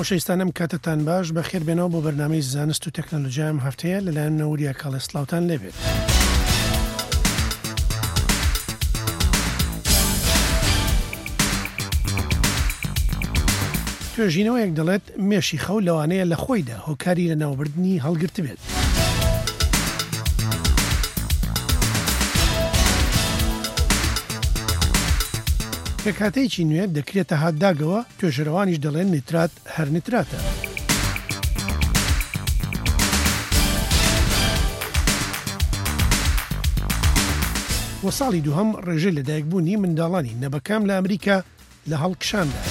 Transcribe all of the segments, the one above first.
خۆشەویستانم کاتتان باش بە خێربێنەوە بۆ بەرنامەی زانست و تەکنۆلۆژیام هەفتەیە لەلایەن نەوریا کاڵێسلااوتان لێبێت. توێژینەوەیەک دەڵێت مێشی خەو لەوانەیە لە خۆیدا هۆکاری لە ناوبردنی هەڵگرت بێت. پێکهاتەیەکی نوێ دەکرێتە هاتداگەوە، توێژەرەوانیش دەڵێن نیترات هەر نیتراتە. وە ساڵی دووهەم ڕێژەی لەدایکبوونی منداڵانی نەبەکام لە ئەمریکا لە هەڵکشاندا.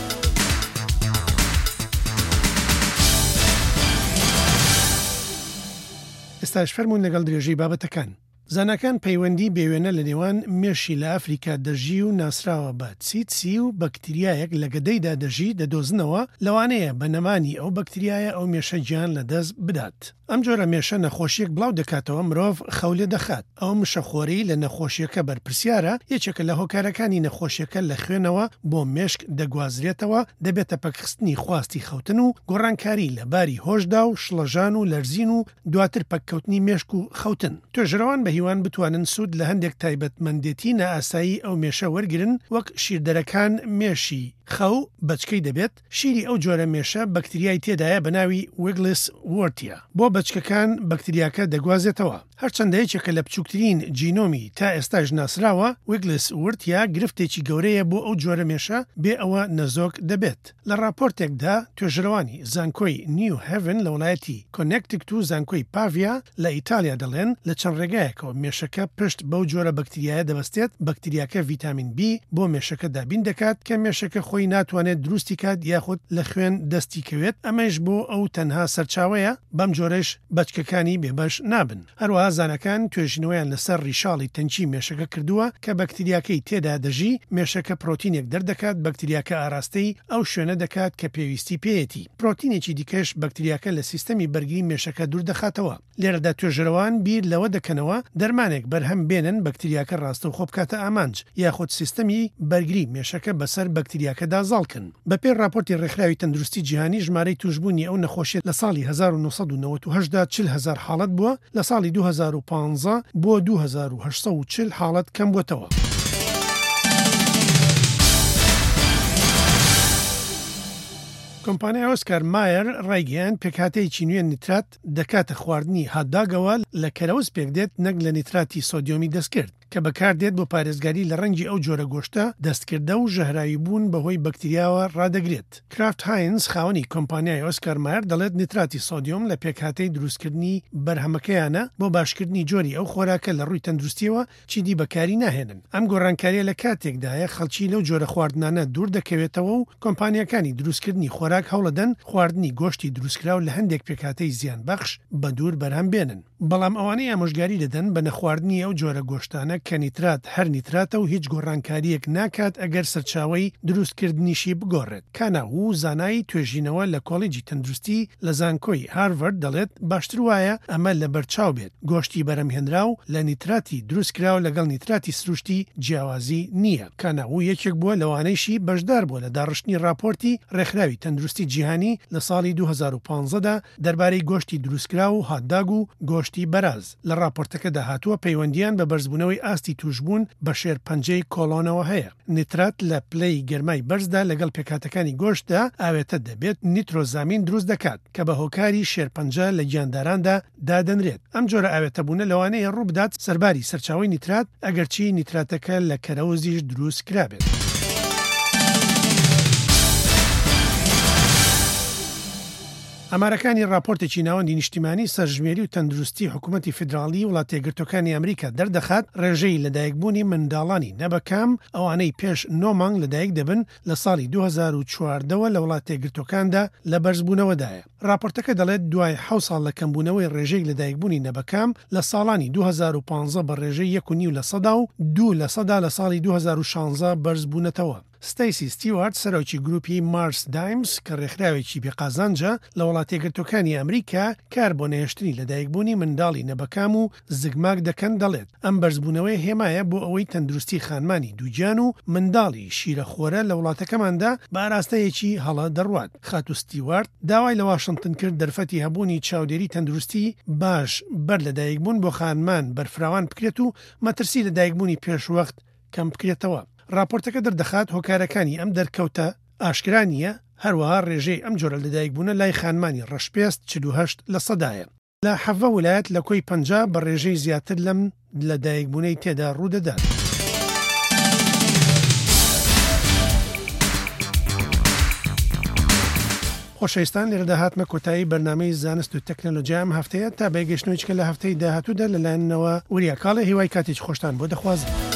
ئێستاش فەرموون لەگەڵ درێژەی بابەتەکان. زانکان پەیوەندی بێوێنە لە نێوان مێشی لە ئەفریقا دەژی و ناسراوە بە چیتسی و بەکتریایەک لە گەدەیدا دەژی دەدۆزنەوە، لەوانەیە بە نەمانی ئەو بەکتریایە ئەو مێشە گیان لە دەست بدات. ئەم جۆرە مێشە نەخۆشیەک بڵاو دەکاتەوە، مرۆڤ خەولێ دەخات. ئەو مشەخۆری لە نەخۆشیەکە بەرپرسیارە، یەکێکە لە هۆکارەکانی نەخۆشیەکە لە خوێنەوە بۆ مێشک دەگوازرێتەوە، دەبێتە پەکخستنی خواستی خەوتن و گۆڕانکاری لە باری هۆشدا و شڵەژان و لەرزین و دواتر پەککەوتنی مێشک و خەوتن. توێژەرەوان بە هیوان بتوانن سوود لە هەندێک تایبەتمەندێتی نائاسایی ئەو مێشە وەرگرن، وەک شیردەرەکان مێشی خەو بەچکەی دەبێت. شیری ئەو جۆرە مێشە بەکتریای تێدایە بە ناوی ویگلس وۆرتیا. بۆ بەچکەکان بەکتریاکە دەگوازێتەوە. هەرچەندە یەکێکە لە بچووکترین جینۆمی تا ئێستاش ناسراوە، ویگلس وۆرتیا گرفتێکی گەورەیە بۆ ئەو جۆرە مێشە بێ ئەوە نەزۆک دەبێت. لە راپۆرتێکدا توێژەرەوانی زانکۆی نیو هێڤن لە وڵایەتی کۆنێکتیکت و زانکۆی پاڤیا لە ئیتالیا دەڵێن لە چەند ڕێگایەکەوە مێشەکە پشت بەو جۆرە بەکتریایە دەبەستێت. بەکتریاکە ڤیتامین B بۆ مێشەکە دابین دەکات کە مێشەکە خۆی ناتوانێت دروستی کات یاخود لە خوێن دەستی کەوێت. ئەمەش بۆ ئەو تەنها سەرچاوەیە، بەم جۆرەش بەچکەکانی بێبەش نابن. هەروەها زانەکان توێژینەوەیان لەسەر ڕیشاڵی تەنکی مێشەکە کردووە کە بەکتریاکەی تێدا دەژی، مێشەکە پرۆتینێک دەردەکات، بەکتریاکە ئاراستەی ئەو شوێنە دەکات کە پێویستی پێیەتی. پرۆتینێکی دیکەش بەکتریاکە لە سیستەمی بەرگری مێشەکە دوور دەخاتەوە. لێرەدا توێژەرەوان بیر لەوە دەکەنەوە دەرمانێک بەرهەم بێنن بەکتریاکە ڕاستە و خۆ بکاتە ئامانج، یاخود سیستەمی بەرگری مێشەکە بەسەر بەکتریاکەدا زاڵکن. بەپێی راپۆرتی ڕێکخراوی تەندروستی جیهانی، ژمارەی توشبوونی ئەو نەخۆشیە لە ساڵی 1998 دا 40,000 حاڵەت بووە، لە ساڵی 2015 بۆ 2840 حاڵەت کەم بووتەوە. کۆمپانیای ئۆسکار مایر ڕایگەیان پێکهاتەیەکی نوێ نیترات دەکاتە خواردنی هاتداگەوە لە کەرەوز پێک دێت، نەک لە نیتراتی سۆدیۆمی دەستکرد کە بەکاردێت بۆ پارێزگاری لە ڕەنگی ئەو جۆرە گۆشتە دەستکردە و ژەهراوی بوون بەهۆی بەکتریاوە ڕادەگرێت. کرافت هاینز خاوەنی کۆمپانیای ئۆسکار مایر دەڵێت نیتراتی سۆدیۆم لە پێکهاتەی دروستکردنی بەرهەمەکەیانە بۆ باشکردنی جۆری ئەو خۆراکە لە ڕووی تەندروستیەوە چیدی بەکاری ناهێنن. ئەم گۆڕانکاریە لە کاتێکدایە خەڵکی لەو جۆرە خواردنانە دوور دەکەوێتەوە و کۆمپانیەکانی دروستکردنی خۆراک هەوڵەدەن خواردنی گۆشتی دروستکراو لە هەندێک پێکهاتەی زیان بەخش بە دوور بەرهەم بێنن. بەڵام ئەوانەی ئامۆژگاری دەدەن بە نەخواردنی ئەو جۆرە گۆشتانە کە نیترات هەر نیتراتە و هیچ گۆڕانکاریەک ناکات ئەگەر سەرچاوەی دروستکردنیشی بگۆڕێت. کاناو زانایی توێژینەوە لە کۆڵیجی تەندروستی لە زانکۆی هارڤارد دەڵێت باشتر وایە ئەمە لە بەرچاو بێت. گۆشتی بەرەمهێنراو لە نیتراتی دروستکراو لەگەڵ نیتراتی سروشتی جیاوازی نییە. کاناو یەکێک بووە لەوانەیشی بەشدار بووە لە داڕشتنی راپۆرتی ڕێکخراوی تەندروستی جیهانی لە ساڵی 2015دا دەربارەی گۆشتی دروستکراو و هاتداگ و گۆشتی بەراز. لە راپۆرتەکەدا هاتووە پەیوەندیان بە بەرزبوونەوەی ئاستی توشبوون بە شێرپەنجەی کۆڵۆنەوە هەیە. نیترات لە پلەی گەرمای بەرزدا لەگەڵ پێکهاتەکانی گۆشتدا ئاوێتە دەبێت نیترۆزامین دروست دەکات کە بە هۆکاری شێرپەنجە لە گیانداراندا دادەنرێت. ئەم جۆرە ئاوێتەبوونە لەوانەیە ڕوو بدات سەرباری سەرچاوی نیترات ئەگەرچی نیتراتەکە لە کەرەوزیش دروست کرابێت. ئەمارەکانی راپۆرتێکی ناوەندی نیشتیمانی سەرژمێری و تەندروستی حکوومەتی فیدراڵی وڵاتە یەکگرتووەکانی ئەمریکا دەردەخات ڕێژەی لەدایکبوونی منداڵانی نەبەکام ئەوانەی پێش 9 مانگ لەدایک دەبن لە ساڵی 2014ەوە لە وڵاتە یەکگرتووەکاندا لە بەرزبوونەوەدایە. راپۆرتەکە دەڵێت دوای 7 ساڵ لە کەمبوونەوەی ڕێژەی لەدایکبوونی نەبەکام لە ساڵانی 2015 بە ڕێژەی 1.9% و 2% لە ساڵی 2016 بەرزبوونەتەوە. ستیسی ستیوارد سەرۆکی گروپی مارس دایمز کە ڕێکخراوێکی بێقازانجە لە وڵاتە یەکگرتووەکانی ئەمریکا کار بۆ نەهێشتنی لەدایکبوونی منداڵی نەبەکام و زگماک دەکەن دەڵێت ئەم بەرزبوونەوەی هێمایە بۆ ئەوەی تەندروستی خانمانی دووجان و منداڵی شیرەخۆرە لە وڵاتەکەماندا بە ئاراستەیەکی هەڵە دەڕوات. خاتو ستیوارد داوای لە واشنگتن کرد دەرفەتی هەبوونی چاودێری تەندروستی باش بەر لەدایکبوون بۆ خانمان بەرفراوان بکرێت و مەترسی لەدایکبوونی پێشوەخت کەم بکرێتەوە. راپۆرتەکە دەردەخات هۆکارەکانی ئەم دەرکەوتە ئاشکرا نیە، هەروەها ڕێژەی ئەم جۆرە لەدایکبوونە لای خانمانی ڕەشپێست 48 لە سەدایە. لە 7 ویلایەت لە کۆی 50 بە ڕێژەی زیاتر لەم لەدایکبوونەی تێدا ڕوودەدات. خۆشەویستان لێرە داهاتمە کۆتایی بەرنامەی زانست و تەکنۆلۆژیام هەفتەیە تا بەیگەشتنەوەیچکە لە هەفتەی داهاتوودا لەلایەنەوە وریا کاڵە هیوای کاتێک خۆشتان بۆ دەخوازم.